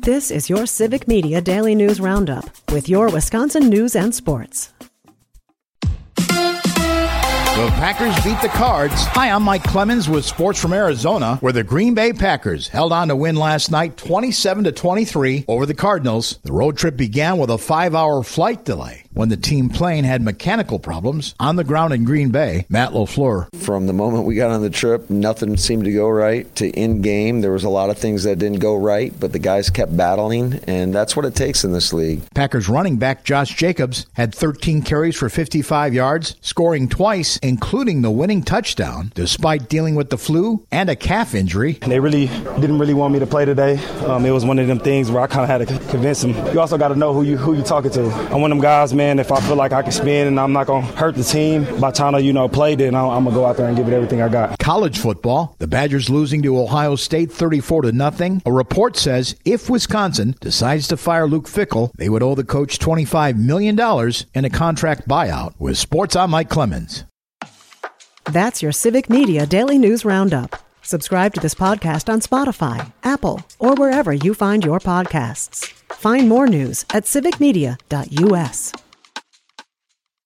This is your Civic Media Daily News Roundup with your Wisconsin news and sports. The Packers beat the Cards. Hi, I'm Mike Clemens with Sports from Arizona, where the Green Bay Packers held on to win last night 27-23 over the Cardinals. The road trip began with a 5-hour flight delay when the team plane had mechanical problems on the ground in Green Bay. Matt LaFleur. From the moment we got on the trip, nothing seemed to go right. To in game, there was a lot of things that didn't go right, but the guys kept battling, and that's what it takes in this league. Packers running back Josh Jacobs had 13 carries for 55 yards, scoring twice, including the winning touchdown, despite dealing with the flu and a calf injury. They didn't really want me to play today. It was one of them things where I kind of had to convince them. You also got to know who you talking to. I'm one of them guys, man, if I feel like I can spin and I'm not going to hurt the team by trying to, play, then I'm going to go out there and give it everything I got. College football, the Badgers losing to Ohio State 34-0. A report says if Wisconsin decides to fire Luke Fickell, they would owe the coach $25 million in a contract buyout. With Sports, I'm Mike Clemens. That's your Civic Media Daily News Roundup. Subscribe to this podcast on Spotify, Apple, or wherever you find your podcasts. Find more news at civicmedia.us.